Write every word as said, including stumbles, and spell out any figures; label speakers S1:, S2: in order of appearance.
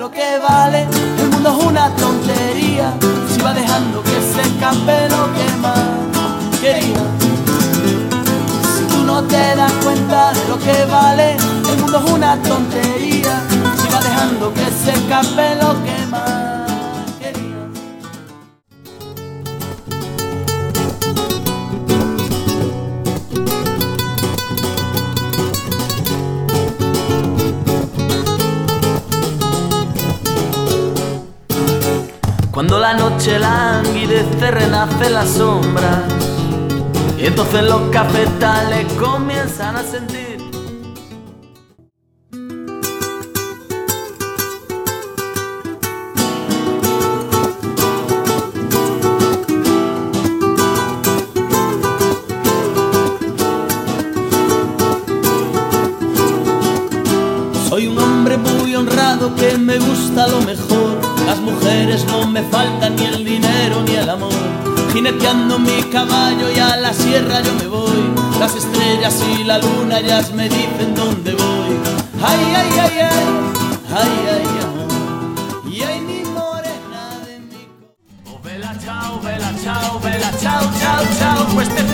S1: lo que vale. El mundo es una tontería si va dejando que se escape lo que más quería. Si tú no te das cuenta de lo que vale, el mundo es una tontería si va dejando que se escape lo que más quería. Cuando la noche languidece renace la sombra y entonces los cafetales comienzan a sentir. Soy un hombre muy honrado que me gusta lo mejor. Las mujeres no me faltan, ni el dinero ni el amor. Jineteando mi caballo y a la sierra yo me voy. Las estrellas y la luna ya me dicen dónde voy. Ay, ay, ay, ay, ay, ay, amor. Y ay, mi morena de mi... Oh, vela, chao, vela, chao, vela, chao, chao, chao. Pues te